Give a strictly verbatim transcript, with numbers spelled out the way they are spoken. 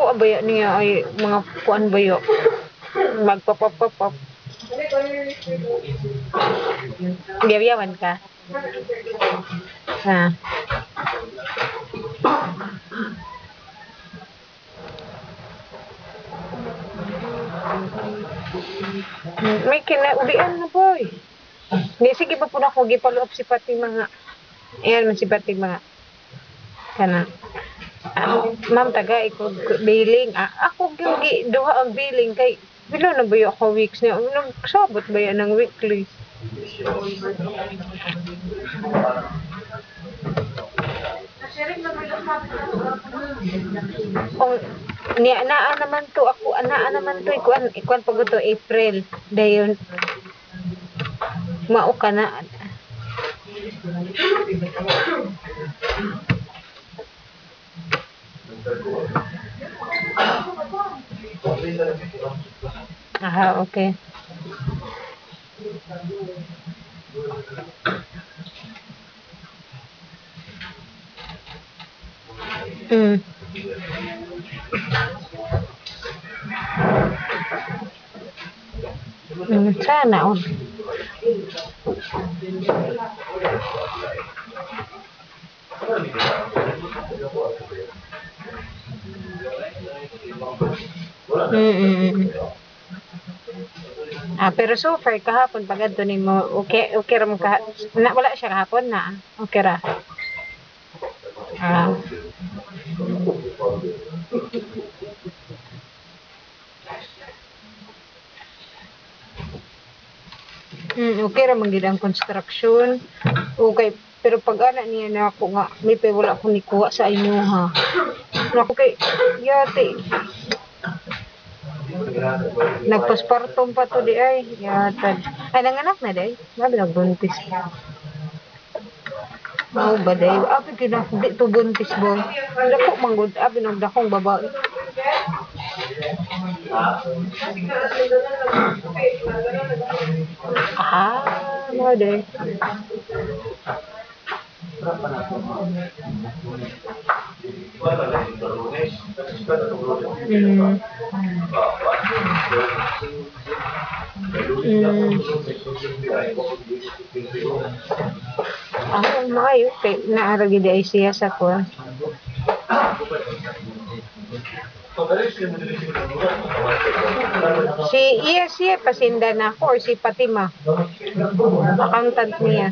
kuha ba niya ay mga kuan ba yo? Magpapapapap. Biyawan ka? Ha? May kinaulian na boy. Di sige pa po na ako gipaluop si pati mga ayan man si pati mga kana. Ah, ma'am taga ikog billing. Ah, ako gyud gi duha ang billing kay pila na ba yo ako weeks niya? Nagsabot ba yan ng weekly? Oh, niya naa naman to ako naa naman to ikuan ikuan pag to April dayon mao ka na aha okay. Mm. Mm, sana all. Mm. Ah, pero so far kahapon pag adto nimo okay okay ra mo ka na, wala siya kahapon na. Okay ra. Ah. Mm, okay ra man gid ang construction. Okay, pero pag ana niya na ako nga may pa wala ko ni kuha sa inyo ha. Ako kay yate. Nagpaspartum pa to di ay. Yatad. Ay nanganak na day. Labi nagbuntis. Mao ba day? Abi kina di to buntis boy. Dako manggod abi nang dakong babae. Ah, mao day. Mm. Mm. Ako maayo kay naara gid ay siya sa kuha. Si iya siya pasinda na ako or si Fatima. Accountant niya.